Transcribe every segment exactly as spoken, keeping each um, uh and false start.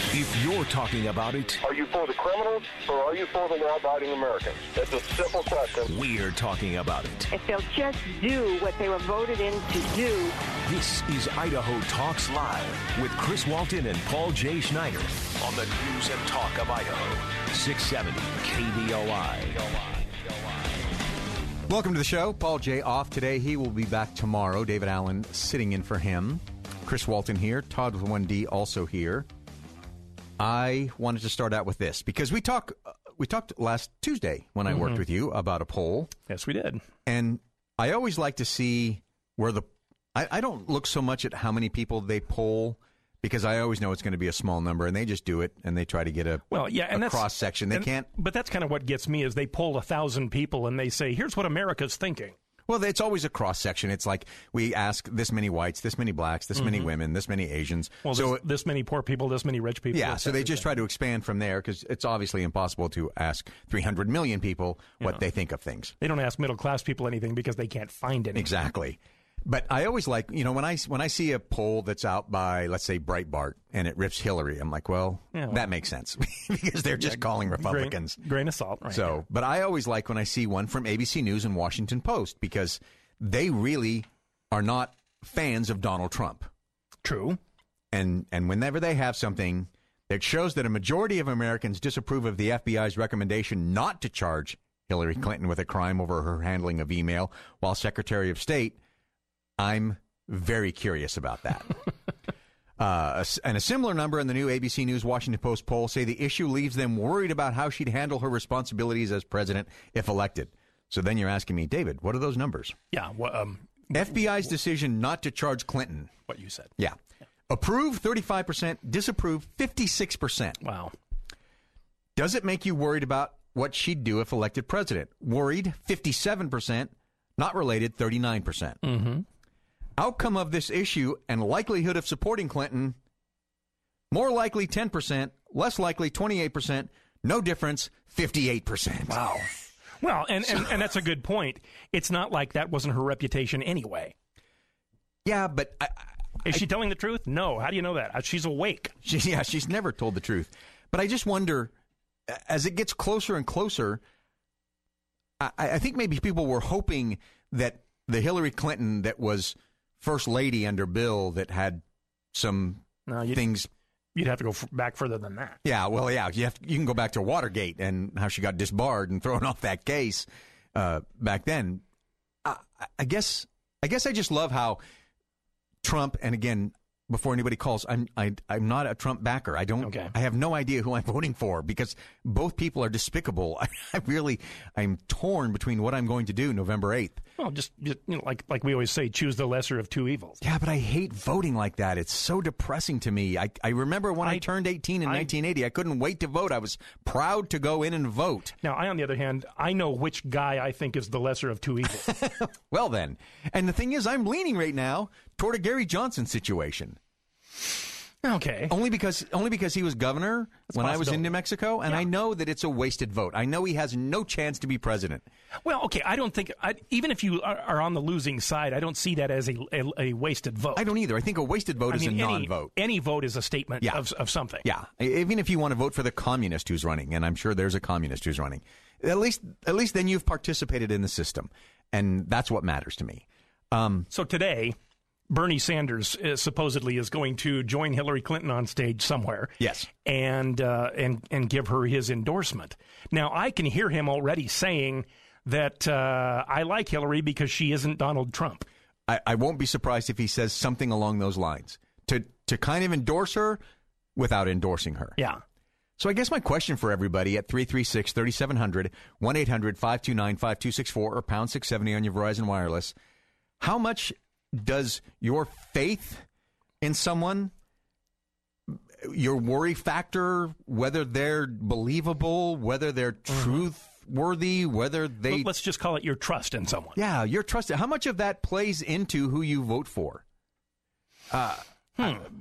If you're talking about it, are you for the criminals or are you for the law-abiding Americans? That's a simple question. We're talking about it. If they'll just do what they were voted in to do. This is Idaho Talks Live with Chris Walton and Paul J. Schneider on the News and Talk of Idaho, six seventy K V O I. Welcome to the show. Paul J. off today. He will be back tomorrow. David Allen sitting in for him. Chris Walton here. Todd with one D also here. I wanted to start out with this because we talk, uh, we talked last Tuesday when I mm-hmm. worked with you about a poll. Yes, we did. And I always like to see where the I, I don't look so much at how many people they poll because I always know it's going to be a small number, and they just do it and they try to get a well, yeah, and a cross section. They and, can't. But that's kind of what gets me is they poll a thousand people and they say, "Here's what America's thinking." Well, it's always a cross section. It's like we ask this many whites, this many blacks, this mm-hmm. many women, this many Asians. Well, so this, this many poor people, this many rich people. Yeah, so they just try to expand from there because it's obviously impossible to ask three hundred million people what yeah. they think of things. They don't ask middle class people anything because they can't find anything. Exactly. But I always like, you know, when I, when I see a poll that's out by, let's say, Breitbart, and it rips Hillary, I'm like, well, yeah, well that makes sense because they're just yeah, calling Republicans. Grain, grain of salt. Right so, there. But I always like when I see one from A B C News and Washington Post because they really are not fans of Donald Trump. True. And and whenever they have something that shows that a majority of Americans disapprove of the F B I's recommendation not to charge Hillary Clinton with a crime over her handling of email while Secretary of State, I'm very curious about that. uh, and a similar number in the new A B C News Washington Post poll say the issue leaves them worried about how she'd handle her responsibilities as president if elected. So then you're asking me, David, what are those numbers? Yeah. Well, um, F B I's decision not to charge Clinton. What you said. Yeah. yeah. Approve, thirty-five percent. Disapprove, fifty-six percent. Wow. Does it make you worried about what she'd do if elected president? Worried, fifty-seven percent. Not related, thirty-nine percent. Mm-hmm. Outcome of this issue and likelihood of supporting Clinton, more likely ten percent, less likely twenty-eight percent, no difference, fifty-eight percent. Wow. Well, and, and, and that's a good point. It's not like that wasn't her reputation anyway. Yeah, but... I, Is I, she telling the truth? No. How do you know that? She's awake. She, yeah, she's never told the truth. But I just wonder, as it gets closer and closer, I, I think maybe people were hoping that the Hillary Clinton that was First Lady under Bill that had some no, you'd, things... You'd have to go f- back further than that. Yeah, well, yeah, you have to, you can go back to Watergate and how she got disbarred and thrown off that case uh, back then. I, I guess I guess I just love how Trump, and again, before anybody calls, I'm I, I'm not a Trump backer. I don't. Okay. I have no idea who I'm voting for because both people are despicable. I, I really I'm torn between what I'm going to do November eighth. Well, just, just you know, like like we always say, choose the lesser of two evils. Yeah, but I hate voting like that. It's so depressing to me. I I remember when I, I turned eighteen in I, nineteen eighty, I couldn't wait to vote. I was proud to go in and vote. Now, I, on the other hand, I know which guy I think is the lesser of two evils. Well, then, and the thing is, I'm leaning right now toward a Gary Johnson situation. Okay. Only because only because he was governor That's when I was in New Mexico, and yeah. I know that it's a wasted vote. I know he has no chance to be president. Well, okay, I don't think, I, even if you are, are on the losing side, I don't see that as a, a, a wasted vote. I don't either. I think a wasted vote I is mean, a any, non-vote. Any vote is a statement yeah. of, of something. Yeah, even if you want to vote for the communist who's running, and I'm sure there's a communist who's running, at least at least then you've participated in the system, and that's what matters to me. Um, so today... Bernie Sanders uh, supposedly is going to join Hillary Clinton on stage somewhere. Yes. And, uh, and, and give her his endorsement. Now, I can hear him already saying that uh, I like Hillary because she isn't Donald Trump. I, I won't be surprised if he says something along those lines. To, to kind of endorse her without endorsing her. Yeah. So I guess my question for everybody at three three six, three seven zero zero, one eight hundred, five two nine, five two six four, or pound six seventy on your Verizon Wireless, how much... does your faith in someone, your worry factor, whether they're believable, whether they're truthworthy, whether they... Let's just call it your trust in someone. Yeah, your trust. How much of that plays into who you vote for? Uh, hmm. I,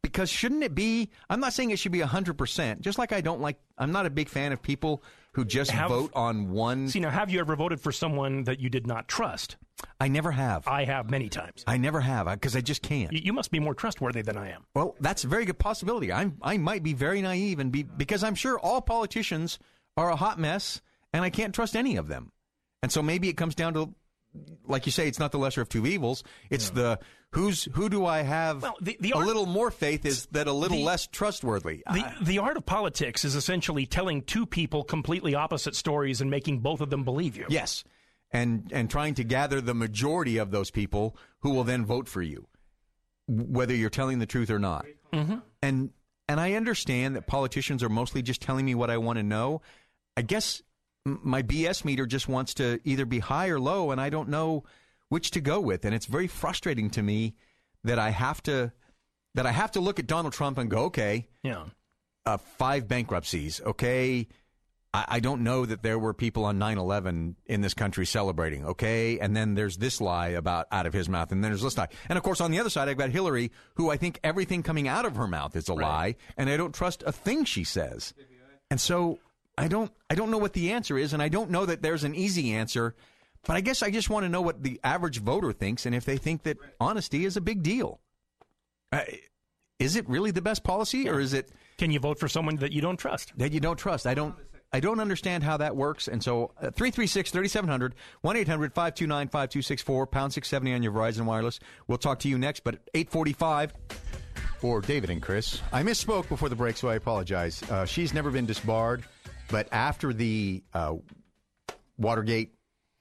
Because shouldn't it be, I'm not saying it should be one hundred percent, just like I don't like, I'm not a big fan of people who just Have- vote on one. See, now, have you ever voted for someone that you did not trust? I never have. I have many times. I never have, because I just can't. You, you must be more trustworthy than I am. Well, that's a very good possibility. I'm, I might be very naive, and be because I'm sure all politicians are a hot mess, and I can't trust any of them. And so maybe it comes down to, like you say, it's not the lesser of two evils. It's yeah. the who's who do I have well, the, the a art, little more faith is that a little the, less trustworthy. The, I, the art of politics is essentially telling two people completely opposite stories and making both of them believe you. Yes. And and trying to gather the majority of those people who will then vote for you, whether you're telling the truth or not. Mm-hmm. And and I understand that politicians are mostly just telling me what I want to know. I guess my B S meter just wants to either be high or low, and I don't know which to go with. And it's very frustrating to me that I have to that I have to look at Donald Trump and go, okay, yeah, uh, five bankruptcies, okay. I don't know that there were people on nine eleven in this country celebrating, okay? And then there's this lie about out of his mouth, and then there's this lie. And, of course, on the other side, I've got Hillary, who I think everything coming out of her mouth is a right. lie, and I don't trust a thing she says. And so I don't I don't know what the answer is, and I don't know that there's an easy answer, but I guess I just want to know what the average voter thinks and if they think that honesty is a big deal. Uh, is it really the best policy, or is it... Can you vote for someone that you don't trust? That you don't trust. I don't... I don't understand how that works, and so uh, three three six, three seven zero zero, one eight hundred, five two nine, five two six four, pound six seventy on your Verizon Wireless. We'll talk to you next, but at eight forty-five for David and Chris. I misspoke before the break, so I apologize. Uh, she's never been disbarred, but after the uh, Watergate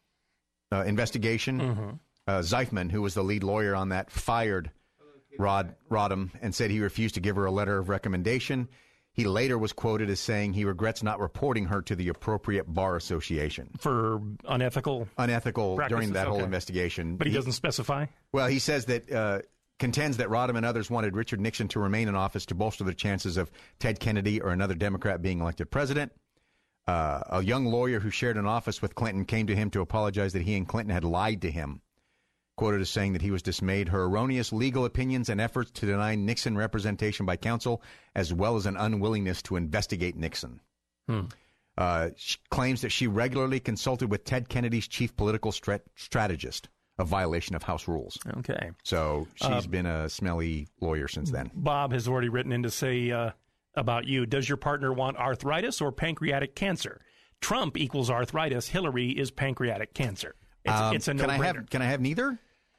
uh, investigation, mm-hmm. uh, Zeifman, who was the lead lawyer on that, fired Rod Rodham and said he refused to give her a letter of recommendation. He later was quoted as saying he regrets not reporting her to the appropriate bar association. For unethical Unethical practices? During that okay. whole investigation. But he, he doesn't specify? Well, he says that, uh, contends that Rodham and others wanted Richard Nixon to remain in office to bolster the chances of Ted Kennedy or another Democrat being elected president. Uh, a young lawyer who shared an office with Clinton came to him to apologize that he and Clinton had lied to him. Quoted as saying that he was dismayed her erroneous legal opinions and efforts to deny Nixon representation by counsel, as well as an unwillingness to investigate Nixon. Hmm. Uh, she claims that she regularly consulted with Ted Kennedy's chief political strat- strategist, a violation of House rules. Okay. So she's uh, been a smelly lawyer since then. Bob has already written in to say uh, about you, does your partner want arthritis or pancreatic cancer? Trump equals arthritis. Hillary is pancreatic cancer. It's, um, it's a can no-brainer. I have, can I have neither?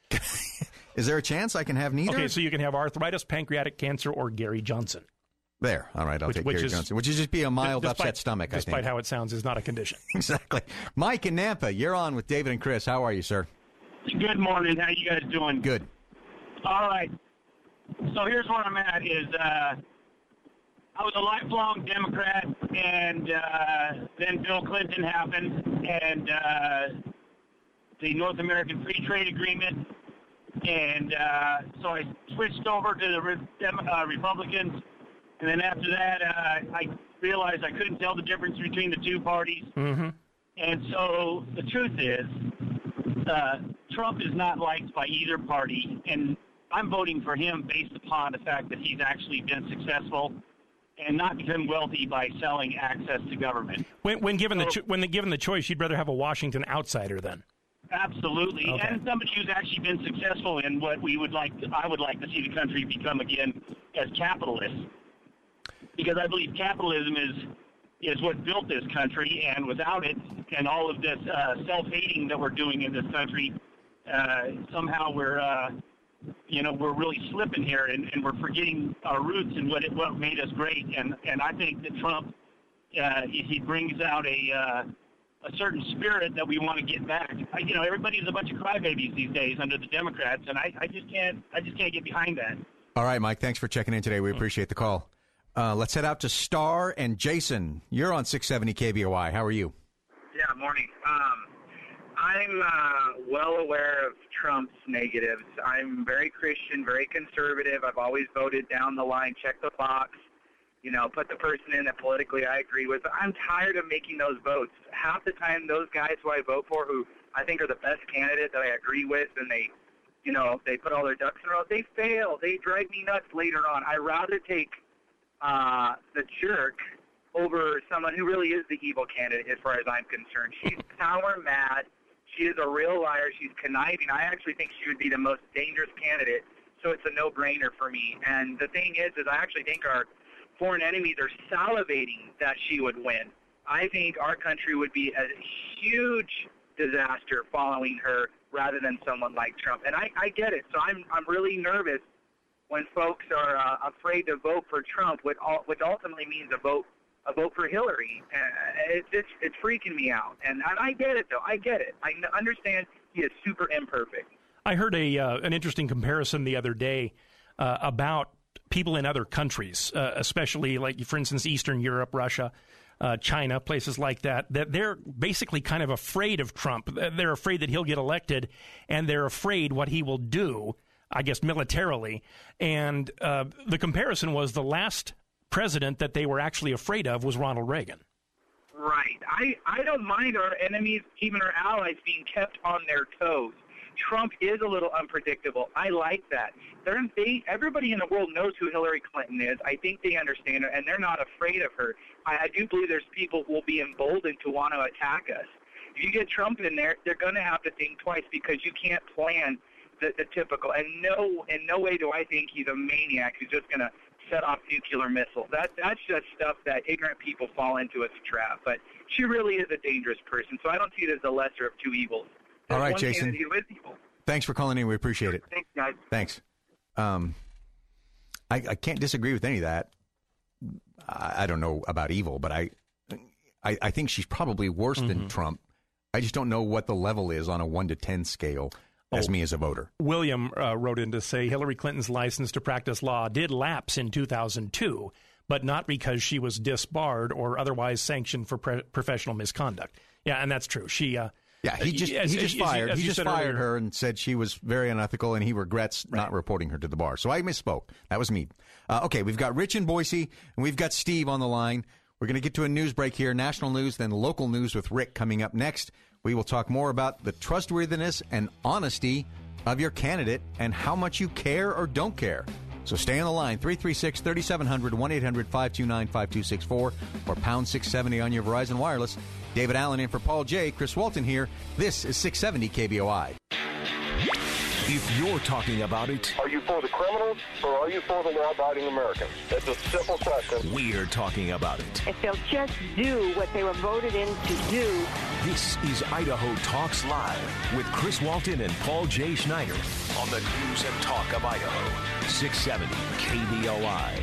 Is there a chance I can have neither? Okay, so you can have arthritis, pancreatic cancer, or Gary Johnson. There. All right, I'll which, take which Gary is, Johnson, which is just be a mild despite, upset stomach, I think. Despite how it sounds, is not a condition. Exactly. Mike in Nampa, you're on with David and Chris. How are you, sir? Good morning. How you guys doing? Good. All right. So here's where I'm at is uh, I was a lifelong Democrat, and uh, then Bill Clinton happened, and uh, the North American Free Trade Agreement, and uh, so I switched over to the Re- Dem- uh, Republicans, and then after that uh, I realized I couldn't tell the difference between the two parties, mm-hmm. and so the truth is uh, Trump is not liked by either party, and I'm voting for him based upon the fact that he's actually been successful and not become wealthy by selling access to government. When, when given so, the cho- when the, given the choice, you'd rather have a Washington outsider then? Absolutely, okay. And somebody who's actually been successful in what we would like. To, I would like to see the country become again as capitalist, because I believe capitalism is is what built this country, and without it, and all of this uh, self-hating that we're doing in this country, uh, somehow we're. Uh, You know, we're really slipping here, and, and we're forgetting our roots and what it, what made us great. And, and I think that Trump, uh, he brings out a uh, a certain spirit that we want to get back. I, you know, everybody's a bunch of crybabies these days under the Democrats, and I, I just can't I just can't get behind that. All right, Mike. Thanks for checking in today. We appreciate the call. Uh, let's head out to Star and Jason. You're on six seventy K B O I. How are you? Yeah, morning. Um, I'm uh, well aware of Trump's negatives. I'm very Christian, very conservative. I've always voted down the line, check the box, you know, put the person in that politically I agree with. But I'm tired of making those votes. Half the time, those guys who I vote for, who I think are the best candidate that I agree with, and they you know, they put all their ducks in a row. They fail. They drive me nuts later on. I'd rather take uh, the jerk over someone who really is the evil candidate as far as I'm concerned. She's power mad. She is a real liar. She's conniving. I actually think she would be the most dangerous candidate, so it's a no-brainer for me. And the thing is, is I actually think our foreign enemies are salivating that she would win. I think our country would be a huge disaster following her rather than someone like Trump. And I, I get it. So I'm I'm really nervous when folks are uh, afraid to vote for Trump, which, which ultimately means a vote a vote for Hillary. Uh, it's, it's it's freaking me out. And, and I get it, though. I get it. I understand he is super imperfect. I heard a uh, an interesting comparison the other day uh, about people in other countries, uh, especially like, for instance, Eastern Europe, Russia, uh, China, places like that, that they're basically kind of afraid of Trump. They're afraid that he'll get elected, and they're afraid what he will do, I guess, militarily. And uh, the comparison was the last president that they were actually afraid of was Ronald Reagan. Right. I, I don't mind our enemies, even our allies, being kept on their toes. Trump is a little unpredictable. I like that. They're, they, everybody in the world knows who Hillary Clinton is. I think they understand her, and they're not afraid of her. I, I do believe there's people who will be emboldened to want to attack us. If you get Trump in there, they're going to have to think twice because you can't plan the, the typical. And no, in no way do I think he's a maniac who's just going to set off nuclear missiles. That that's just stuff that ignorant people fall into as a trap. But she really is a dangerous person, so I don't see it as the lesser of two evils. All right, Jason. Thanks for calling in. We appreciate it. Thanks, guys. Thanks. Um, I, I can't disagree with any of that. I, I don't know about evil, but I, I, I think she's probably worse mm-hmm. than Trump. I just don't know what the level is on a one to ten scale as oh, me as a voter. William uh, wrote in to say Hillary Clinton's license to practice law did lapse in two thousand two, but not because she was disbarred or otherwise sanctioned for pre- professional misconduct. Yeah, and that's true. She... Uh, Yeah, he just as, he just as, fired as he just fired earlier. her and said she was very unethical and he regrets right. not reporting her to the bar. So I misspoke. That was me. Uh, okay, we've got Rich in Boise and we've got Steve on the line. We're going to get to a news break here, national news, then local news with Rick coming up next. We will talk more about the trustworthiness and honesty of your candidate and how much you care or don't care. So stay on the line, three three six, three seven zero zero, one eight hundred, five two nine, five two six four, or pound six seventy on your Verizon Wireless. David Allen in for Paul J. Chris Walton here. This is six seventy K B O I. If you're talking about it, are you for the criminals or are you for the law-abiding Americans? That's a simple question. We're talking about it. If they'll just do what they were voted in to do. This is Idaho Talks Live with Chris Walton and Paul J. Schneider on the News and Talk of Idaho. six seventy K B O I.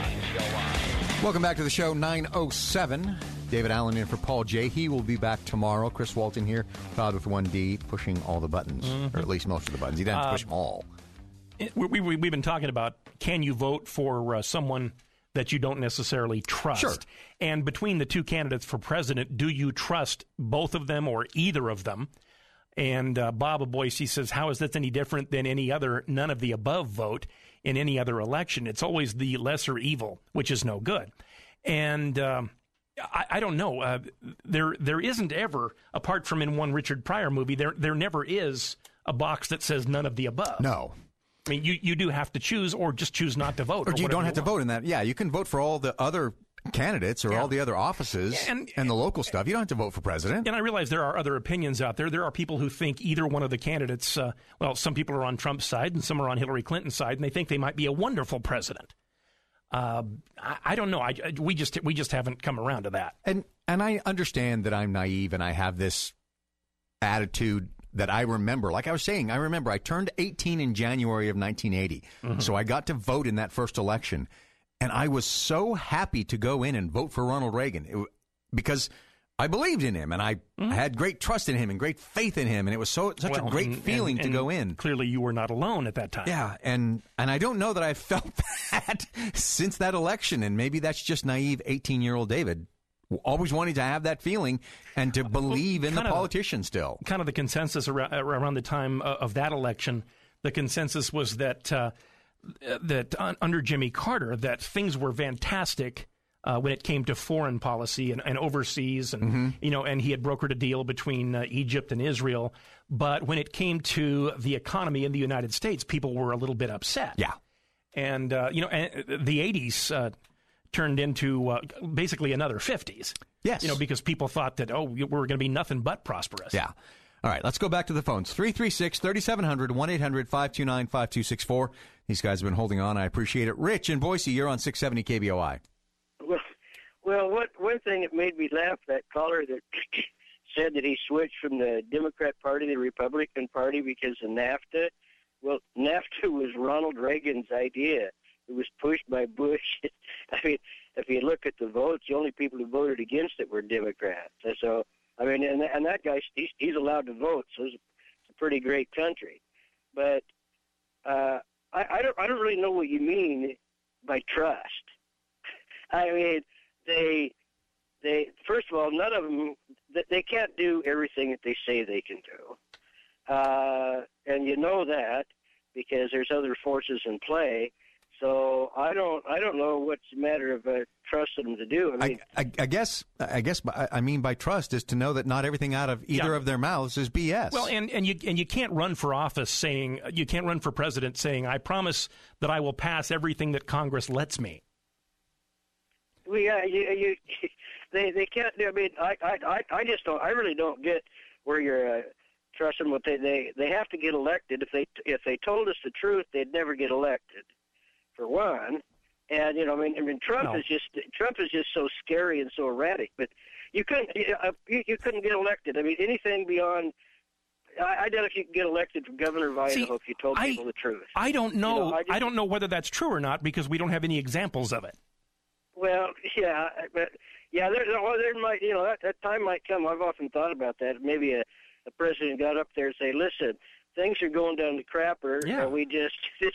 Welcome back to the show, nine oh seven. David Allen in for Paul J. He will be back tomorrow. Chris Walton here, Todd with one D, pushing all the buttons, mm-hmm. or at least most of the buttons. He doesn't uh, push them all. It, we, we, we've been talking about, can you vote for uh, someone that you don't necessarily trust? Sure. And between the two candidates for president, do you trust both of them or either of them? And uh, Bob of Boise says, how is this any different than any other none of the above vote in any other election? It's always the lesser evil, which is no good. And um, I, I don't know. Uh, there there isn't ever, apart from in one Richard Pryor movie, there there never is a box that says none of the above. No. I mean, you, you do have to choose or just choose not to vote. Or, or you don't have you to vote in that. Yeah, you can vote for all the other candidates or yeah. all the other offices yeah, and, and the local stuff. You don't have to vote for president. And I realize there are other opinions out there. There are people who think either one of the candidates, uh, well, some people are on Trump's side and some are on Hillary Clinton's side, and they think they might be a wonderful president. Uh, I, I don't know. I, we just we just haven't come around to that. And and I understand that I'm naive and I have this attitude that I remember. Like I was saying, I remember I turned eighteen in January of nineteen eighty. Mm-hmm. So I got to vote in that first election. And I was so happy to go in and vote for Ronald Reagan it, because I believed in him and I mm-hmm. had great trust in him and great faith in him. And it was so such well, a great and, feeling and, to and go in. Clearly you were not alone at that time. Yeah. And, and I don't know that I've felt that since that election. And maybe that's just naive eighteen-year-old David. Always wanting to have that feeling and to believe well, in the politician still. Kind of the consensus around, around the time of that election, the consensus was that uh, that under Jimmy Carter, that things were fantastic uh, when it came to foreign policy and, and overseas, and Mm-hmm. you know, and he had brokered a deal between uh, Egypt and Israel. But when it came to the economy in the United States, people were a little bit upset. Yeah. And, uh, you know, and the eighties uh, turned into uh, basically another fifties. Yes. You know, because people thought that, oh, we're going to be nothing but prosperous. Yeah. All right, let's go back to the phones. three three six, three seven zero zero, one eight hundred, five two nine, five two six four. These guys have been holding on. I appreciate it. Rich in Boise, you're on six seventy K B O I. Well, well, what one thing that made me laugh, that caller that said that he switched from the Democrat Party to the Republican Party because of NAFTA. Well, NAFTA was Ronald Reagan's idea. It was pushed by Bush. I mean, if you look at the votes, the only people who voted against it were Democrats. And so, I mean, and, and that guy, he's, he's allowed to vote, so it's a pretty great country. But uh, I, I don't, I don't really know what you mean by trust. I mean, they, they, first of all, none of them, they can't do everything that they say they can do. Uh, and you know that because there's other forces in play. So I don't, I don't know what's a matter of uh, trusting them to do. I mean, I, I, I guess, I guess, I mean by trust is to know that not everything out of either Yeah. of their mouths is B S. Well, and, and you and you can't run for office saying, you can't run for president saying, I promise that I will pass everything that Congress lets me. well, yeah, you, you, they, they can't do. I mean, I, I, I just don't. I really don't get where you're uh, trusting what they, they, they have to get elected. If they, if they told us the truth, they'd never get elected. For one, and you know, I mean, I mean, Trump No. is just Trump is just so scary and so erratic. But you couldn't, you, you couldn't get elected. I mean, anything beyond. I, I doubt if you could get elected for governor of Idaho See, if you told I- people the truth. I don't know. You know, I I, just- don't know whether that's true or not because we don't have any examples of it. Well, yeah, but yeah, there, well, there might, you know, that, that time might come. I've often thought about that. Maybe a, a president got up there and say, "Listen, things are going down the crapper. Yeah. Uh, we just,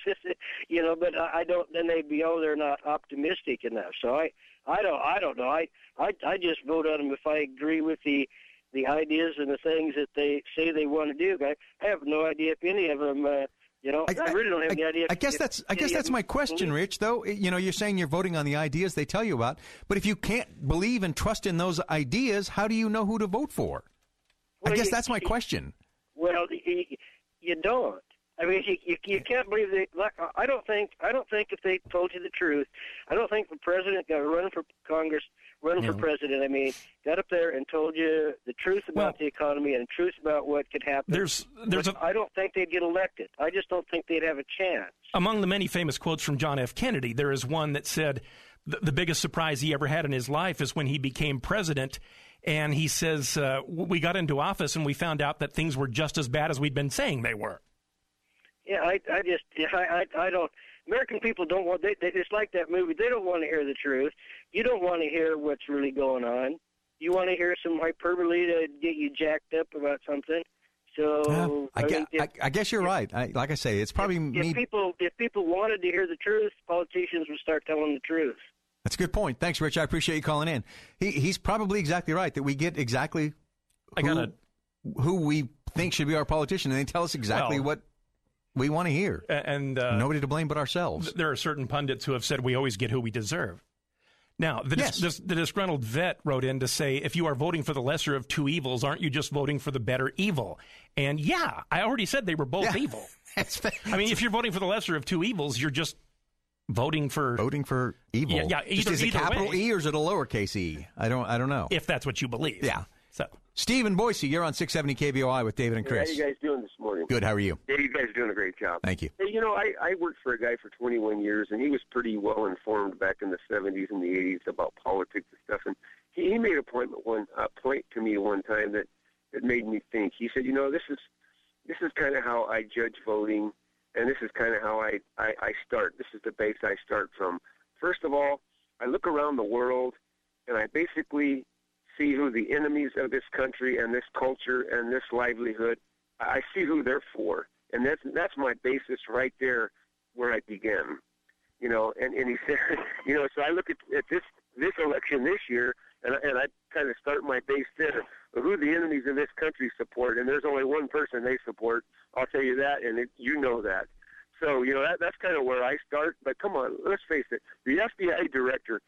you know." But I, I don't. Then they'd be, oh, they're not optimistic enough. So I, I don't, I don't know. I, I, I just vote on them if I agree with the, the ideas and the things that they say they want to do. I, I have no idea if any of them. Uh, You know, I, I really don't have I, any idea. I guess if, that's I if guess any that's of my them question, believe- Rich. Though you know, you're saying you're voting on the ideas they tell you about, but if you can't believe and trust in those ideas, how do you know who to vote for? Well, I guess you- that's my question. Well, you, you don't. I mean, you, you, you can't believe they. Like, I don't think. I don't think if they told you the truth, I don't think the president got running for Congress, running for Yeah. president. I mean, got up there and told you the truth about Well, the economy and the truth about what could happen. There's there's But a, I don't think they'd get elected. I just don't think they'd have a chance. among the many famous quotes from John F. Kennedy, there is one that said the, the biggest surprise he ever had in his life is when he became president. And he says, uh, we got into office and we found out that things were just as bad as we'd been saying they were. Yeah, I, I just, I, I, I don't. American people don't want. They, they, it's like that movie. They don't want to hear the truth. You don't want to hear what's really going on. You want to hear some hyperbole to get you jacked up about something. So Yeah, I, I, gue- mean, if, I, I guess you're right. I, like I say, it's probably if me. people if people wanted to hear the truth, politicians would start telling the truth. That's a good point. Thanks, Rich. I appreciate you calling in. He, he's probably exactly right that we get exactly I who, gotta- who we think should be our politician, and they tell us exactly Well, what we want to hear. And uh, Nobody to blame but ourselves. there are certain pundits who have said we always get who we deserve. Now, the, Yes. dis- the disgruntled vet wrote in to say, if you are voting for the lesser of two evils, aren't you just voting for the better evil? And yeah, I already said they were both Yeah. evil. That's fa- I mean, if you're voting for the lesser of two evils, you're just voting for, voting for evil. Yeah, yeah, Just either- is it either capital way. E or is it a lowercase e? I don't. I don't know. if that's what you believe. Yeah. So, Steve in Boise, you're on six seventy K B O I with David and Chris. How you guys doing this morning? Good. How are you? Yeah, you guys are doing a great job. Thank you. Hey, you know, I, I worked for a guy for twenty-one years, and he was pretty well informed back in the seventies and the eighties about politics and stuff. And he, he made a point one uh, point to me one time that, that made me think. He said, you know, this is this is kind of how I judge voting, and this is kind of how I, I, I start. This is the base I start from. First of all, I look around the world, and I basically see who the enemies of this country and this culture and this livelihood, I see who they're for. And that's that's my basis right there where I begin. You know, and, and he said, you know, so I look at, at this this election this year, and, and I kind of start my base there, who the enemies of this country support, and there's only one person they support. I'll tell you that, and it, you know that. So, you know, that that's kind of where I start. But come on, let's face it, the F B I director, they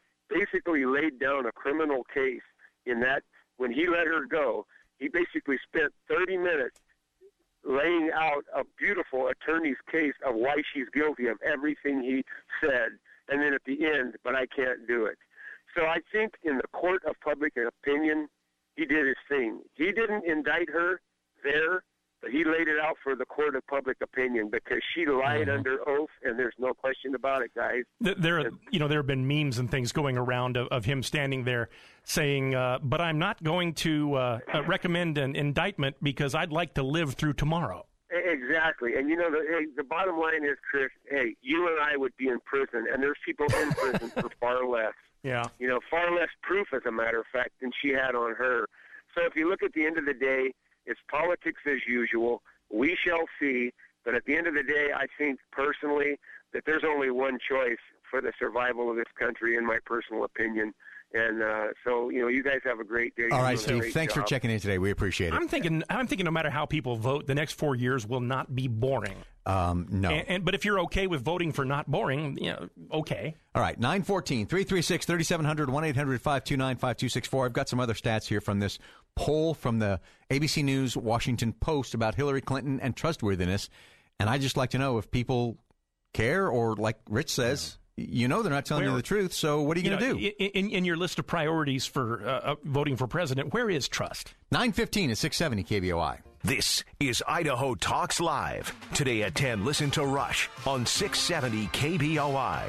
basically laid down a criminal case in that when he let her go, he basically spent thirty minutes laying out a beautiful attorney's case of why she's guilty of everything he said, and then at the end, but I can't do it. So I think in the court of public opinion, he did his thing. He didn't indict her there, but he laid it out for the court of public opinion because she lied mm-hmm. under oath, and there's no question about it, guys. There, you know, there have been memes and things going around of, of him standing there saying, uh, "But I'm not going to uh, uh, recommend an indictment because I'd like to live through tomorrow." Exactly, and you know, the, hey, the bottom line is, Chris, hey, you and I would be in prison, and there's people in prison for far less. Yeah. You know, far less proof, as a matter of fact, than she had on her. So if you look at the end of the day, it's politics as usual. We shall see. But at the end of the day, I think personally that there's only one choice for the survival of this country, in my personal opinion. And uh, so, you know, you guys have a great day. All right, Steve. Thanks job. for checking in today. We appreciate it. I'm thinking. I'm thinking. No matter how people vote, the next four years will not be boring. Um, no. And, and but if you're okay with voting for not boring, you know, okay. All right. nine fourteen, three three six, three seven zero zero, one eight hundred, five two nine, five two six four. I've got some other stats here from this poll from the A B C News Washington Post about Hillary Clinton and trustworthiness, and I'd just like to know if people care, or like Rich says. Yeah. You know they're not telling where, you the truth, so what are you, you going to do? In, in your list of priorities for uh, uh, voting for president, where is trust? nine fifteen is six seventy K B O I. This is Idaho Talks Live. Today at ten, listen to Rush on six seventy K B O I.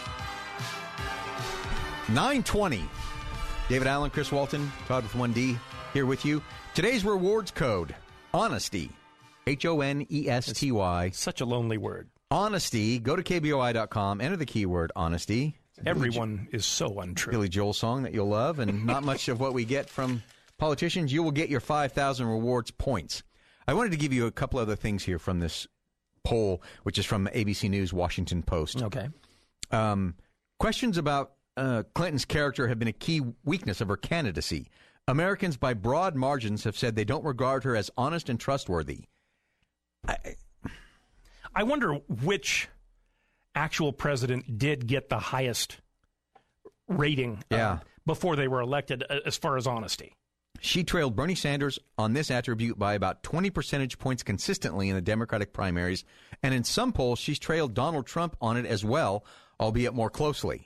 nine twenty. David Allen, Chris Walton, Todd with one D here with you. Today's rewards code, honesty. H O N E S T Y. It's such a lonely word. Honesty. Go to K B O I dot com. Enter the keyword honesty. Everyone is so untrue. Billy Joel song that you'll love, and not much of what we get from politicians. You will get your five thousand rewards points. I wanted to give you a couple other things here from this poll, which is from A B C News Washington Post. Okay. Um, questions about uh, Clinton's character have been a key weakness of her candidacy. Americans, by broad margins, have said they don't regard her as honest and trustworthy. I, I wonder which actual president did get the highest rating yeah. uh, before they were elected uh, as far as honesty. She trailed Bernie Sanders on this attribute by about twenty percentage points consistently in the Democratic primaries, and in some polls she's trailed Donald Trump on it as well, albeit more closely.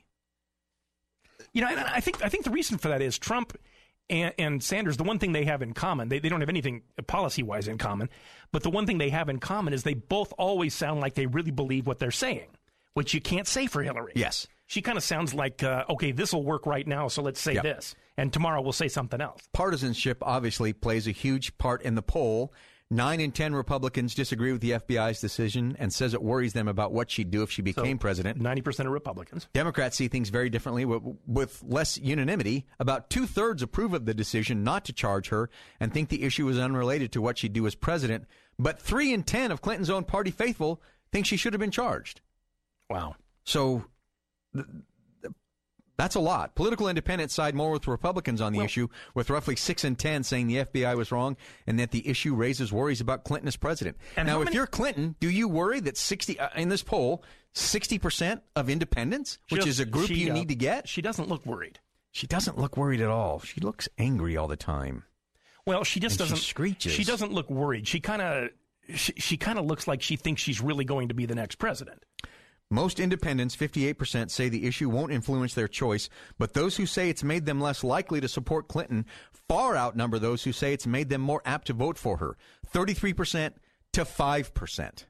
You know, I think I think the reason for that is Trump and, and Sanders, the one thing they have in common, they, they don't have anything policy-wise in common, but the one thing they have in common is they both always sound like they really believe what they're saying, which you can't say for Hillary. Yes. She kind of sounds like, uh, okay, this will work right now, so let's say yep. this, and tomorrow we'll say something else. Partisanship obviously plays a huge part in the poll. Nine in ten Republicans disagree with the F B I's decision and says it worries them about what she'd do if she became so, president. ninety percent of Republicans. Democrats see things very differently with, with less unanimity. About two-thirds approve of the decision not to charge her and think the issue is unrelated to what she'd do as president. But three in ten of Clinton's own party faithful think she should have been charged. Wow. So th- th- that's a lot. Political independents side more with Republicans on the well, issue, with roughly six in ten saying the F B I was wrong and that the issue raises worries about Clinton as president. Now, if many- you're Clinton, do you worry that sixty uh, in this poll, sixty percent of independents, which Just, is a group she, you uh, need to get? She doesn't look worried. She doesn't look worried at all. She looks angry all the time. Well, she just and doesn't. She screeches. She doesn't look worried. She kind of. She, she kind of looks like she thinks she's really going to be the next president. Most independents, fifty-eight percent, say the issue won't influence their choice, but those who say it's made them less likely to support Clinton far outnumber those who say it's made them more apt to vote for her, thirty-three percent to five percent.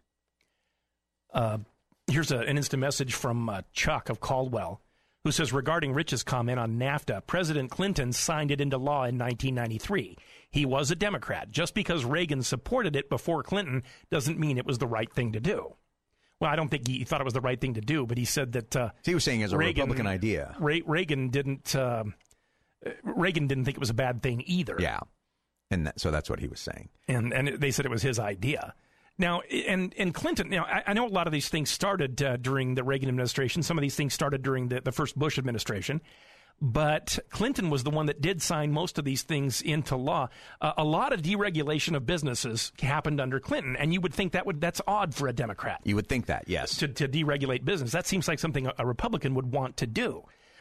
Uh, here's a, an instant message from uh, Chuck of Caldwell, who says, regarding Rich's comment on NAFTA, President Clinton signed it into law in nineteen ninety-three. He was a Democrat. Just because Reagan supported it before Clinton doesn't mean it was the right thing to do. Well, I don't think he thought it was the right thing to do, but he said that uh, he was saying as a Reagan, Republican idea. Re- Reagan didn't. Uh, Reagan didn't think it was a bad thing either. Yeah, and that, so that's what he was saying. And and they said it was his idea. Now, and and Clinton. Now, I, I know a lot of these things started uh, during the Reagan administration. Some of these things started during the, the first Bush administration. But Clinton was the one that did sign most of these things into law. Uh, a lot of deregulation of businesses happened under Clinton, and you would think that would that's odd for a Democrat. You would think that, yes. To, to deregulate business. That seems like something a, a Republican would want to do.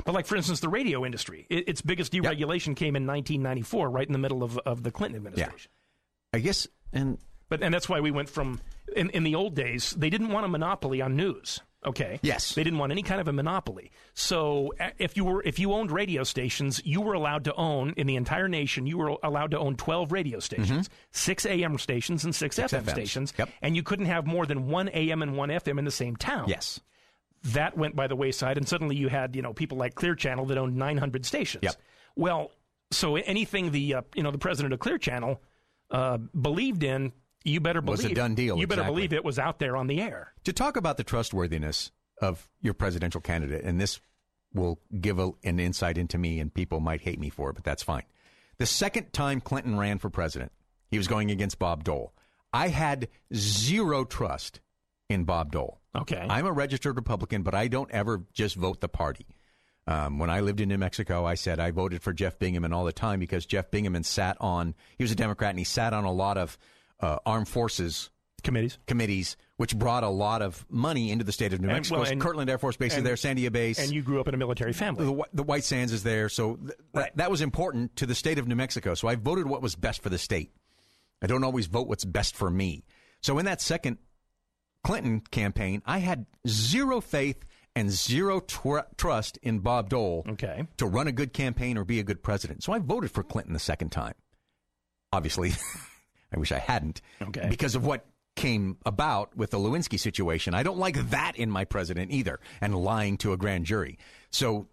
But like, for instance, the radio industry, it, its biggest deregulation yep. came in nineteen ninety-four, right in the middle of, of the Clinton administration. Yeah. I guess, and but and that's why we went from, in, in the old days, they didn't want a monopoly on news. Okay. Yes. They didn't want any kind of a monopoly. So if you were if you owned radio stations, you were allowed to own, in the entire nation, you were allowed to own twelve radio stations, mm-hmm. six A M stations and six, six F M F Ms. Stations, yep. and you couldn't have more than one A M and one F M in the same town. Yes. That went by the wayside, and suddenly you had, you know, people like Clear Channel that owned nine hundred stations. Yep. Well, so anything the uh, you know the president of Clear Channel uh, believed in, you better believe was a done deal. You exactly. better believe it was out there on the air. To talk about the trustworthiness of your presidential candidate, and this will give a, an insight into me, and people might hate me for it, but that's fine. The second time Clinton ran for president, he was going against Bob Dole. I had zero trust in Bob Dole. Okay. I'm a registered Republican, but I don't ever just vote the party. Um, when I lived in New Mexico, I said I voted for Jeff Bingaman all the time because Jeff Bingaman sat on, he was a Democrat, and he sat on a lot of uh, armed forces committees, committees, which brought a lot of money into the state of New and, Mexico. Well, and, Kirtland Air Force Base and, is there, Sandia Base. And you grew up in a military family. The, the White Sands is there. So th- right. that, that was important to the state of New Mexico. So I voted what was best for the state. I don't always vote what's best for me. So in that second Clinton campaign, I had zero faith and zero tr- trust in Bob Dole okay. to run a good campaign or be a good president. So I voted for Clinton the second time. Obviously, I wish I hadn't okay. because of what came about with the Lewinsky situation. I don't like that in my president either, and lying to a grand jury. So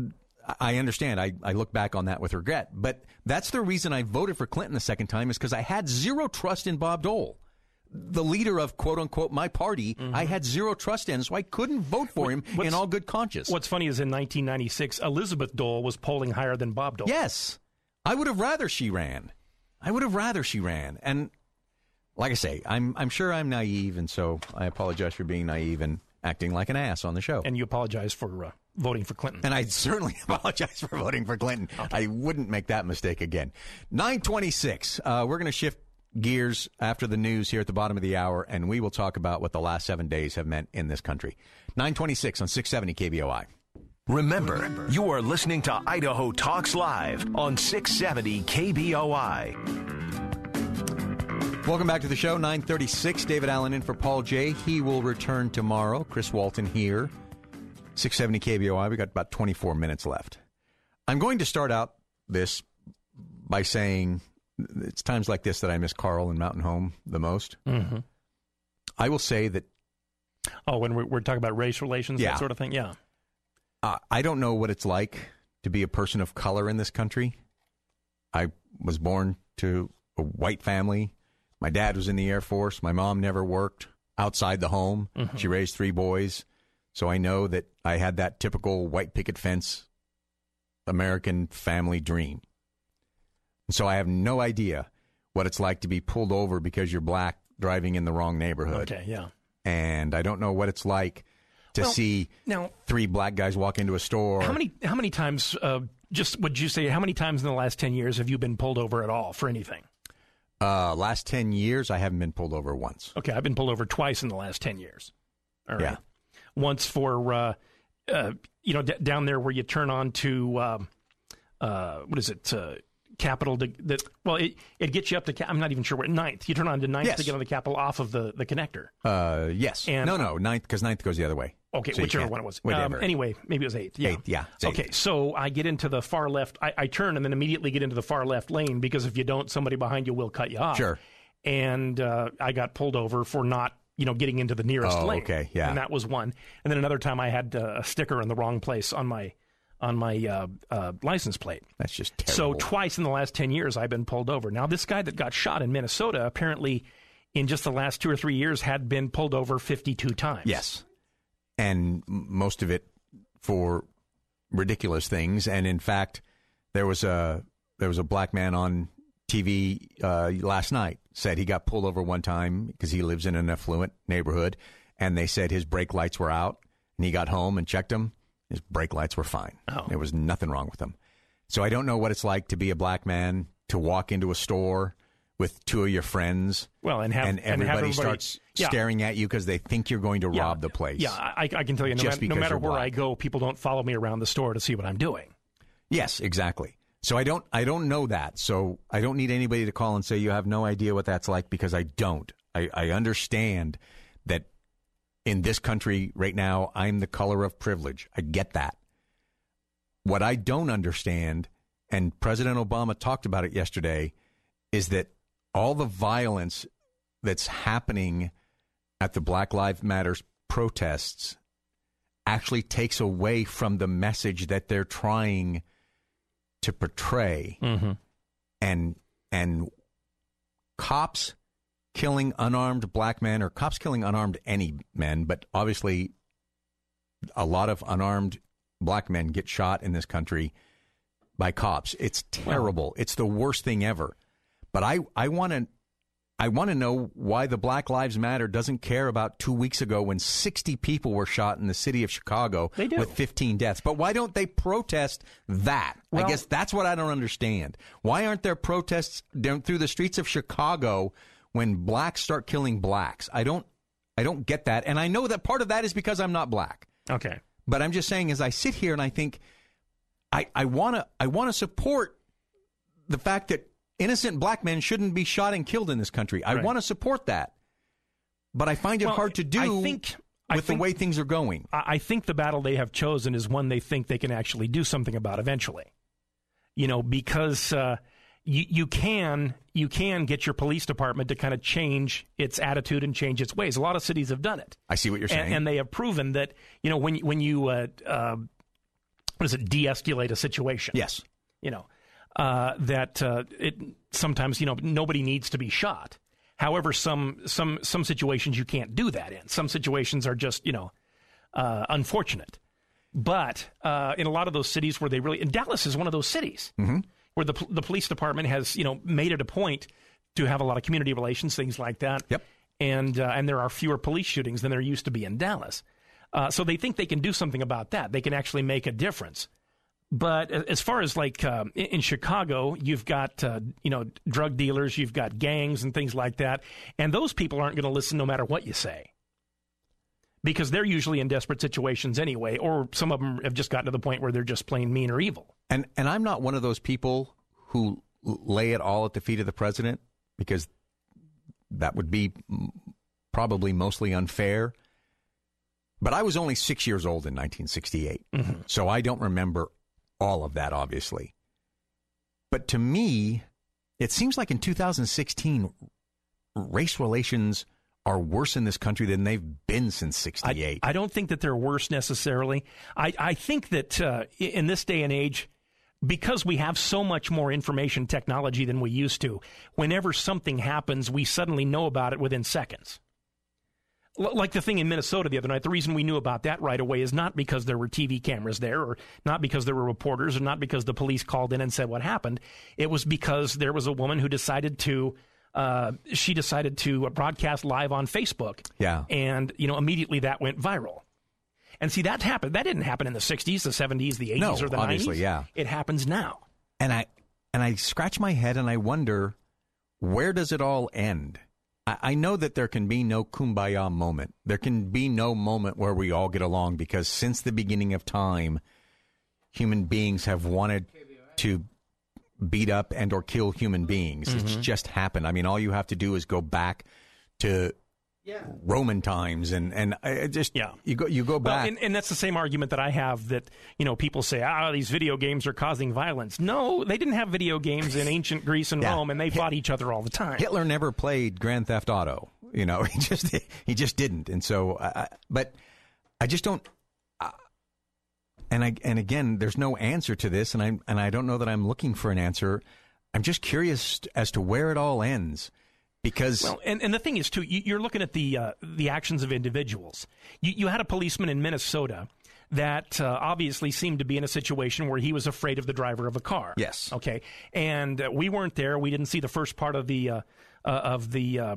I understand. I, I look back on that with regret. But that's the reason I voted for Clinton the second time, is because I had zero trust in Bob Dole. The leader of, quote unquote, my party, mm-hmm. I had zero trust in, so I couldn't vote for him what's, in all good conscience. What's funny is in nineteen ninety-six, Elizabeth Dole was polling higher than Bob Dole. Yes. I would have rather she ran. I would have rather she ran. And like I say, I'm I'm sure I'm naive, and so I apologize for being naive and acting like an ass on the show. And you apologize for uh, voting for Clinton. And I certainly apologize for voting for Clinton. Okay. I wouldn't make that mistake again. nine twenty-six, uh, we're going to shift gears after the news here at the bottom of the hour, and we will talk about what the last seven days have meant in this country. nine twenty-six on six seventy K B O I. Remember, Remember, you are listening to Idaho Talks Live on six seventy K B O I. Welcome back to the show. nine thirty-six, David Allen in for Paul J. He will return tomorrow. Chris Walton here. six seventy K B O I. We got about twenty-four minutes left. I'm going to start out this by saying it's times like this that I miss Carl and Mountain Home the most. Mm-hmm. I will say that... Oh, when we're, we're talking about race relations, yeah. that sort of thing? Yeah. Uh, I don't know what it's like to be a person of color in this country. I was born to a white family. My dad was in the Air Force. My mom never worked outside the home. Mm-hmm. She raised three boys. So I know that I had that typical white picket fence American family dream. So I have no idea what it's like to be pulled over because you're black driving in the wrong neighborhood. Okay, yeah. And I don't know what it's like to well, see now, three black guys walk into a store. How many how many times, uh, just would you say, how many times in the last ten years have you been pulled over at all for anything? Uh, last ten years, I haven't been pulled over once. Okay, I've been pulled over twice in the last ten years. All right. Yeah. Once for, uh, uh, you know, d- down there where you turn on to, um, uh, what is it, uh, Capitol, to, that, well, it, it gets you up to, I'm not even sure where, ninth. You turn on to ninth yes. to get on the Capitol off of the, the connector. Uh, yes. And, no, no, ninth, because ninth goes the other way. Okay, so whichever one it was. Whatever. Um, anyway, maybe it was eighth. Yeah. Eighth, yeah. Okay, so I get into the far left. I, I turn and then immediately get into the far left lane because if you don't, somebody behind you will cut you off. Sure. And uh, I got pulled over for not, you know, getting into the nearest oh, lane. okay, yeah. And that was one. And then another time I had uh, a sticker in the wrong place on my on my uh, uh, license plate. That's just terrible. So twice in the last ten years I've been pulled over. Now, this guy that got shot in Minnesota apparently in just the last two or three years had been pulled over fifty-two times. Yes. And most of it for ridiculous things. And in fact, there was a there was a black man on T V uh, last night said he got pulled over one time because he lives in an affluent neighborhood, and they said his brake lights were out, and he got home and checked them. His brake lights were fine. Oh. There was nothing wrong with them. So I don't know what it's like to be a black man, to walk into a store with two of your friends. Well, and have and everybody, and have everybody starts yeah. staring at you because they think you're going to yeah, rob the place. Yeah, I, I can tell you, no, Just ma- no because matter you're where black. I go, people don't follow me around the store to see what I'm doing. Yes, exactly. So I don't I don't know that. So I don't need anybody to call and say you have no idea what that's like, because I don't. I, I understand that in this country right now, I'm the color of privilege. I get that. What I don't understand, and President Obama talked about it yesterday, is that all the violence that's happening at the Black Lives Matter protests actually takes away from the message that they're trying to portray. Mm-hmm. And and cops killing unarmed black men, or cops killing unarmed any men, but obviously a lot of unarmed black men get shot in this country by cops. It's terrible. Wow. It's the worst thing ever. But I, I want to I want to know why the Black Lives Matter doesn't care about two weeks ago when sixty people were shot in the city of Chicago They do. with fifteen deaths. But why don't they protest that? Well, I guess that's what I don't understand. Why aren't there protests down through the streets of Chicago when blacks start killing blacks? I don't I don't get that. And I know that part of that is because I'm not black. Okay. But I'm just saying, as I sit here and I think I, I want to I want to support the fact that innocent black men shouldn't be shot and killed in this country. I Right. want to support that. But I find it Well, hard to do I think, I with think, the way things are going. I I think the battle they have chosen is one they think they can actually do something about eventually. You know, because uh, you, you can you can get your police department to kind of change its attitude and change its ways. A lot of cities have done it. I see what you're saying. And, and they have proven that, you know, when, when you, uh, uh, what is it, de-escalate a situation. Yes. You know, uh, that uh, it sometimes, you know, nobody needs to be shot. However, some some some situations you can't do that in. Some situations are just, you know, uh, unfortunate. But uh, in a lot of those cities where they really, and Dallas is one of those cities Mm-hmm. where the the police department has, you know, made it a point to have a lot of community relations, things like that. Yep. And uh, and there are fewer police shootings than there used to be in Dallas. Uh, so they think they can do something about that. They can actually make a difference. But as far as like uh, in, in Chicago, you've got, uh, you know, drug dealers, you've got gangs and things like that. And those people aren't going to listen no matter what you say, because they're usually in desperate situations anyway, or some of them have just gotten to the point where they're just plain mean or evil. And and I'm not one of those people who lay it all at the feet of the president, because that would be probably mostly unfair. But I was only six years old in nineteen sixty-eight, Mm-hmm. so I don't remember all of that, obviously. But to me, it seems like in two thousand sixteen, race relations are worse in this country than they've been since sixty-eight. I, I don't think that they're worse necessarily. I, I think that uh, in this day and age, because we have so much more information technology than we used to, whenever something happens, we suddenly know about it within seconds. L- like the thing in Minnesota the other night, the reason we knew about that right away is not because there were T V cameras there, or not because there were reporters, or not because the police called in and said what happened. It was because there was a woman who decided to Uh, she decided to broadcast live on Facebook. Yeah. And, you know, immediately that went viral. And see, that happened. That didn't happen in the sixties, the seventies, the eighties, No, or the obviously, nineties. yeah. It happens now. And I and I scratch my head and I wonder, where does it all end? I, I know that there can be no kumbaya moment. There can be no moment where we all get along, because since the beginning of time, human beings have wanted to beat up and or kill human beings. Mm-hmm. It's just happened. I mean, all you have to do is go back to yeah. Roman times, and and I just yeah. you go you go back. Well, and, and that's the same argument that I have, that, you know, people say, ah, these video games are causing violence. No, they didn't have video games in ancient Greece and Yeah. Rome, and they fought each other all the time. Hitler never played Grand Theft Auto. You know, he just he just didn't. And so, uh, but I just don't. Uh, and I and again, there's no answer to this, and I and I don't know that I'm looking for an answer. I'm just curious as to where it all ends, because Well, and, and the thing is, too, you, you're looking at the uh, the actions of individuals. You, you had a policeman in Minnesota that uh, obviously seemed to be in a situation where he was afraid of the driver of a car. Yes. Okay. And uh, we weren't there. We didn't see the first part of the uh, uh, of the um,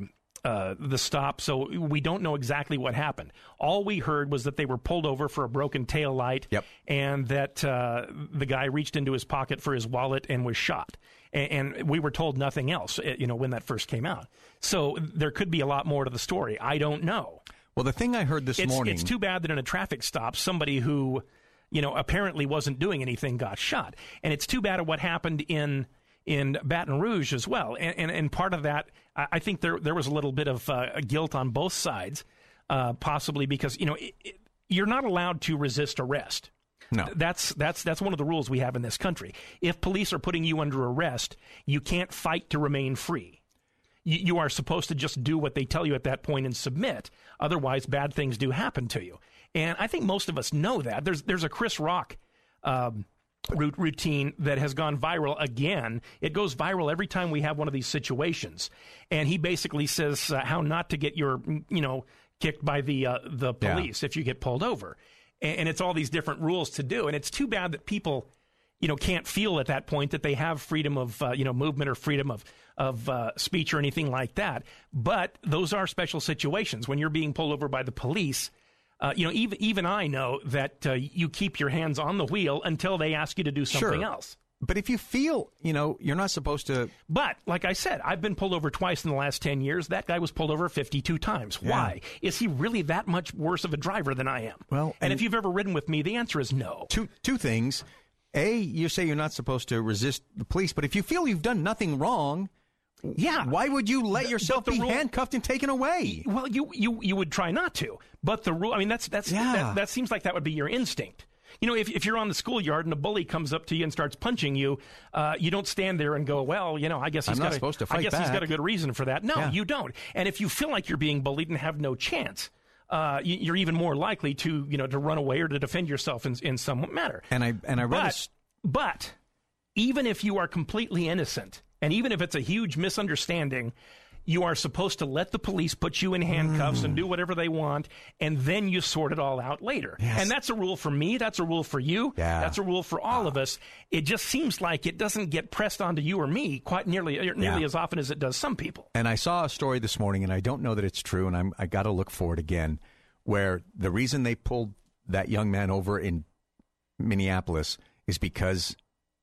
uh, the stop, so we don't know exactly what happened. All we heard was that they were pulled over for a broken tail light, yep. and that uh, the guy reached into his pocket for his wallet and was shot. And, and we were told nothing else, you know, when that first came out. So there could be a lot more to the story. I don't know. Well, the thing I heard this it's, morning... It's too bad that in a traffic stop, somebody who, you know, apparently wasn't doing anything got shot. And it's too bad of what happened in in Baton Rouge as well. And, and, and part of that, I think there there was a little bit of uh, guilt on both sides, uh, possibly because, you know, it, it, you're not allowed to resist arrest. No. That's that's that's one of the rules we have in this country. If police are putting you under arrest, you can't fight to remain free. You, you are supposed to just do what they tell you at that point and submit. Otherwise, bad things do happen to you. And I think most of us know that. There's there's a Chris Rock um, routine that has gone viral again. It goes viral every time we have one of these situations. And he basically says uh, how not to get your, you know, kicked by the uh, the police yeah. if you get pulled over. And it's all these different rules to do. And it's too bad that people, you know, can't feel at that point that they have freedom of, uh, you know, movement or freedom of, of uh, speech or anything like that. But those are special situations. When you're being pulled over by the police, uh, you know, even even I know that uh, you keep your hands on the wheel until they ask you to do something sure. else. But if you feel, you know, you're not supposed to... But, like I said, I've been pulled over twice in the last ten years. That guy was pulled over fifty-two times. Yeah. Why? Is he really that much worse of a driver than I am? Well, and, and if you've ever ridden with me, the answer is no. Two two things. A, you say you're not supposed to resist the police, but if you feel you've done nothing wrong... Yeah. Why would you let yourself be rule, handcuffed and taken away? Well, you, you, you would try not to. But the rule... I mean, that's that's yeah. that, that seems like that would be your instinct. You know, if if you're on the schoolyard and a bully comes up to you and starts punching you, uh, you don't stand there and go, well, you know, I guess he's I'm not got supposed a, to fight I guess back. he's got a good reason for that. No, yeah. you don't. And if you feel like you're being bullied and have no chance, uh, you, you're even more likely to, you know, to run away or to defend yourself in in some manner. And I and I read but, a st- but even if you are completely innocent, and even if it's a huge misunderstanding, you are supposed to let the police put you in handcuffs mm. and do whatever they want, and then you sort it all out later. Yes. And that's a rule for me. That's a rule for you. Yeah. That's a rule for all uh. of us. It just seems like it doesn't get pressed onto you or me quite nearly nearly yeah. as often as it does some people. And I saw a story this morning, and I don't know that it's true, and I'm, I got to look for it again, where the reason they pulled that young man over in Minneapolis is because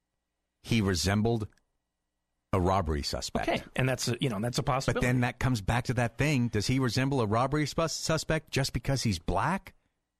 he resembled a robbery suspect. Okay, and that's a, you know that's a possibility. But then that comes back to that thing: does he resemble a robbery sus- suspect just because he's black?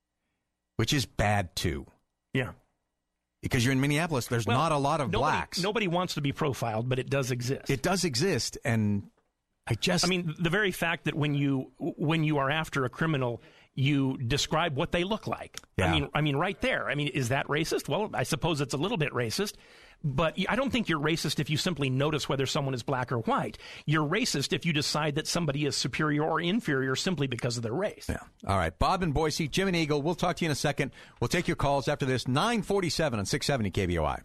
Which is bad too. Yeah, because you're in Minneapolis. There's well, not a lot of nobody, blacks. Nobody wants to be profiled, but it does exist. It does exist, and I just. I mean, the very fact that when you when you are after a criminal, you describe what they look like. Yeah. I mean, I mean, right there. I mean, is that racist? Well, I suppose it's a little bit racist. But I don't think you're racist if you simply notice whether someone is black or white. You're racist if you decide that somebody is superior or inferior simply because of their race. Yeah. All right. Bob in Boise, Jim and Eagle. We'll talk to you in a second. We'll take your calls after this. nine forty-seven on six seventy K B O I.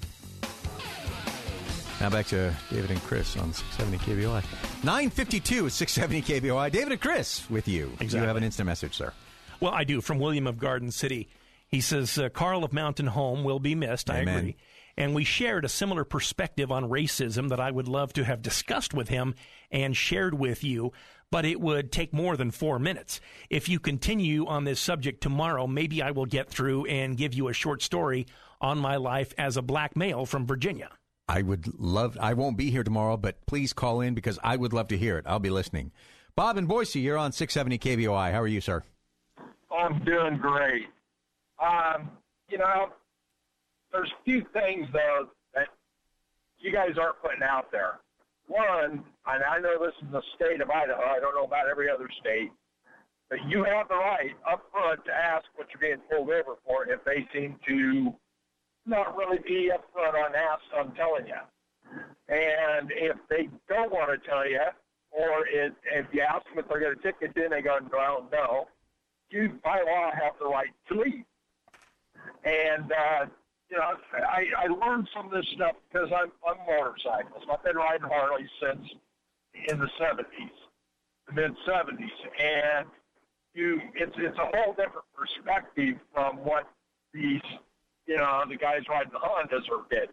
Now back to David and Chris on six seventy K B O I. nine fifty-two at six seventy K B O I. David and Chris with you. Exactly. You have an instant message, sir. Well, I do. From William of Garden City. He says, uh, Carl of Mountain Home will be missed. Amen. I agree. And we shared a similar perspective on racism that I would love to have discussed with him and shared with you, but it would take more than four minutes. If you continue on this subject tomorrow, maybe I will get through and give you a short story on my life as a black male from Virginia. I would love, I won't be here tomorrow, but please call in because I would love to hear it. I'll be listening. Bob in Boise, you're on six seventy K B O I. How are you, sir? I'm doing great. Um, you know, there's a few things, though, that you guys aren't putting out there. One, and I know this is the state of Idaho. I don't know about every other state. But you have the right up front to ask what you're being pulled over for if they seem to not really be up front on ask on telling you. And if they don't want to tell you, or if, if you ask them if they're going to ticket you and they go, well, no, you by law have the right to leave. And, uh, you know, I, I learned some of this stuff because I'm, I'm motorcycles. I've been riding Harley since in the seventies, the mid-seventies. And you, it's it's a whole different perspective from what these, you know, the guys riding the Hondas are getting.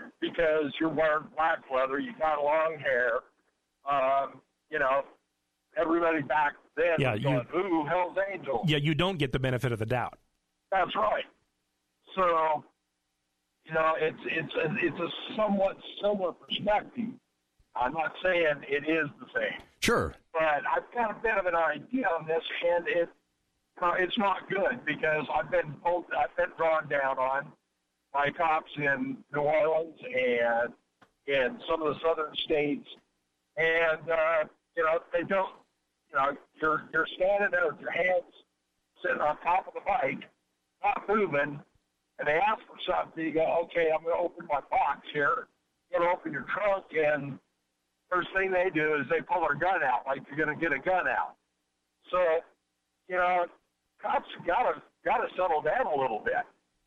Because you're wearing black leather, you got long hair, um, you know, everybody back then Yeah, was you- going, ooh, Hell's Angels. Yeah, you don't get the benefit of the doubt. That's right. So, you know, it's it's a, it's a somewhat similar perspective. I'm not saying it is the same, Sure. but I've got a bit of an idea on this, and it uh, it's not good because I've been told, I've been drawn down on by cops in New Orleans and in some of the southern states, and uh, you know they don't. You know, you're you're standing there with your hands sitting on top of the bike, not moving, and they ask for something. You go, okay, I'm going to open my box here. You're going to open your trunk, and first thing they do is they pull their gun out, like you're going to get a gun out. So, you know, cops got to got to settle down a little bit.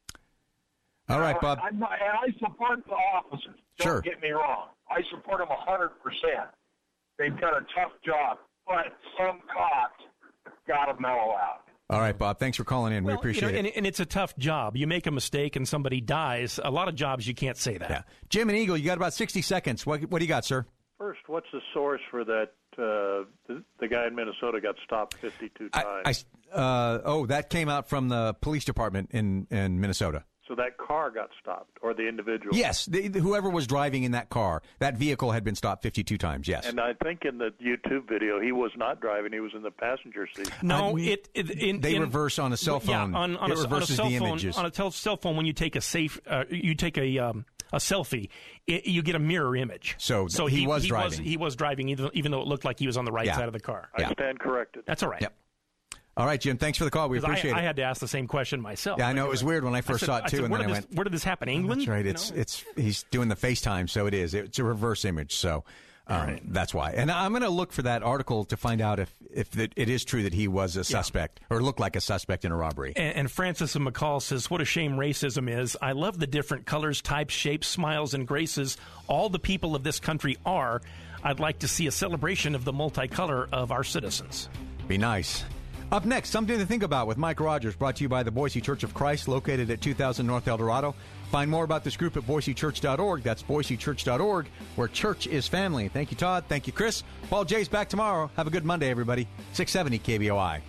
All right, Bob. I'm not, and I support the officers. Don't Sure. get me wrong. I support them one hundred percent. They've done a tough job, but some cops got to mellow out. All right, Bob. Thanks for calling in. Well, we appreciate you know, it. and, and it's a tough job. You make a mistake and somebody dies. A lot of jobs you can't say that. Yeah. Jim and Eagle, you got about sixty seconds. What, what do you got, sir? First, what's the source for that? Uh, the, the guy in Minnesota got stopped fifty-two times. I, I, uh, oh, that came out from the police department in, in Minnesota. So that car got stopped, or the individual? Yes, the, the- whoever was driving in that car, that vehicle had been stopped fifty-two times, yes. And I think in the YouTube video, he was not driving; he was in the passenger seat. No, I- it, it in, they in- reverse on a cell phone. Yeah, on, on, It a, on a reverses cell the phone. images. On a tel- cell phone, when you take a safe, uh, you take a um, a selfie, it, you get a mirror image. So so he was he driving. Was, he was driving, even, even though it looked like he was on the right Yeah. side of the car. I stand corrected. That's all right. Yep. All right, Jim, thanks for the call. We 'Cause I, appreciate I it. had to ask the same question myself. Yeah, I know. It was weird when I first said- saw it, I too, said, and where then did I this, went, where did this happen? England? That's right. You It's know? it's he's doing the FaceTime, so it is. It's a reverse image, so um, that's why. And I'm going to look for that article to find out if if it, it is true that he was a suspect or looked like a suspect in a robbery. And, and Francis and McCall says, what a shame racism is. I love the different colors, types, shapes, smiles, and graces all the people of this country are. I'd like to see a celebration of the multicolor of our citizens. Be nice. Up next, something to think about with Mike Rogers, brought to you by the Boise Church of Christ, located at two thousand North El Dorado. Find more about this group at boise church dot org. That's boise church dot org, where church is family. Thank you, Todd. Thank you, Chris. Paul Jay's back tomorrow. Have a good Monday, everybody. six seventy K B O I.